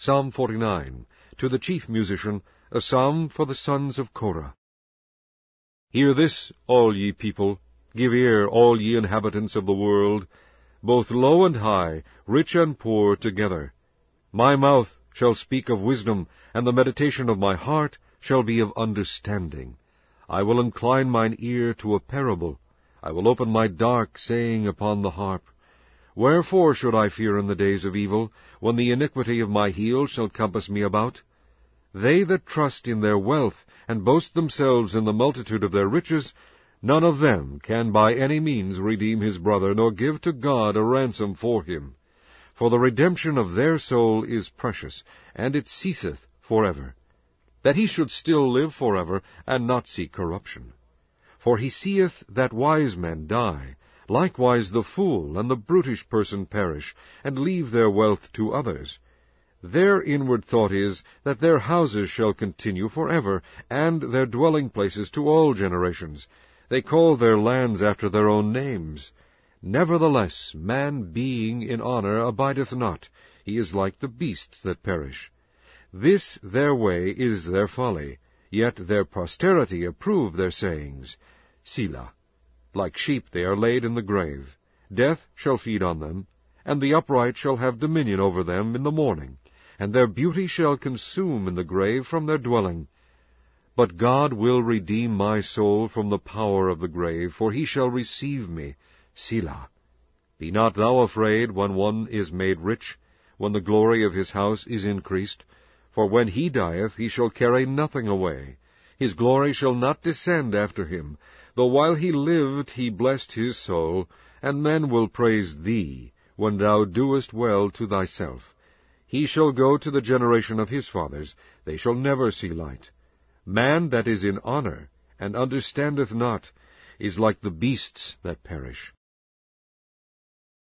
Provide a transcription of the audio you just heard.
Psalm 49. To the chief musician, a psalm for the sons of Korah. Hear this, all ye people, give ear, all ye inhabitants of the world, both low and high, rich and poor together. My mouth shall speak of wisdom, and the meditation of my heart shall be of understanding. I will incline mine ear to a parable. I will open my dark saying upon the harp. Wherefore should I fear in the days of evil, when the iniquity of my heel shall compass me about? They that trust in their wealth, and boast themselves in the multitude of their riches, none of them can by any means redeem his brother, nor give to God a ransom for him. For the redemption of their soul is precious, and it ceaseth forever, that he should still live forever, and not see corruption. For he seeth that wise men die, likewise the fool and the brutish person perish, and leave their wealth to others. Their inward thought is, that their houses shall continue forever, and their dwelling places to all generations. They call their lands after their own names. Nevertheless, man being in honor abideth not. He is like the beasts that perish. This their way is their folly, yet their posterity approve their sayings. Selah. Like sheep they are laid in the grave. Death shall feed on them, and the upright shall have dominion over them in the morning, and their beauty shall consume in the grave from their dwelling. But God will redeem my soul from the power of the grave, for he shall receive me. Selah. Be not thou afraid when one is made rich, when the glory of his house is increased. For when he dieth, he shall carry nothing away. His glory shall not descend after him. Though while he lived he blessed his soul, and men will praise thee, when thou doest well to thyself. He shall go to the generation of his fathers, they shall never see light. Man that is in honor, and understandeth not, is like the beasts that perish.